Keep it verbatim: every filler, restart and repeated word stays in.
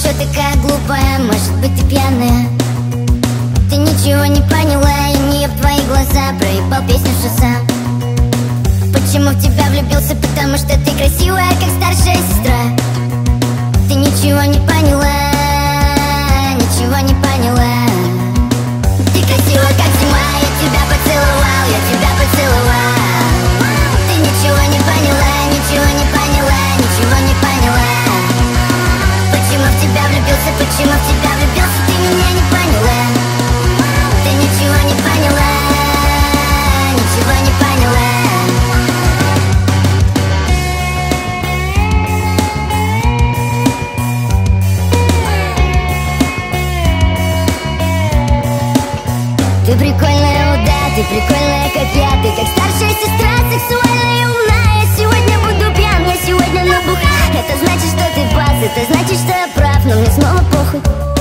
чё такая глупая? Может быть, ты пьяная? Ты ничего не поняла, и не в твои глаза проебал песню «Шоссе». Почему в тебя влюбился? Потому что ты красивая, как старшая сестра. Ты ничего не поняла, ничего не поняла. Ты красивая, как зима, я тебя поцеловал, я тебя поцеловал. Ты ничего не поняла, ничего не поняла, ничего не поняла. Почему в тебя влюбился, почему в тебя влюбился, ты меня не поняла. Ты ничего не поняла, ничего не поняла. Ты прикольная, о да, ты прикольная, как я. Ты как старшая сестра, сексуальная и умная. Я сегодня буду пьян, я сегодня набух. Это значит, что ты пас, это значит, что я прав, но мне снова похуй.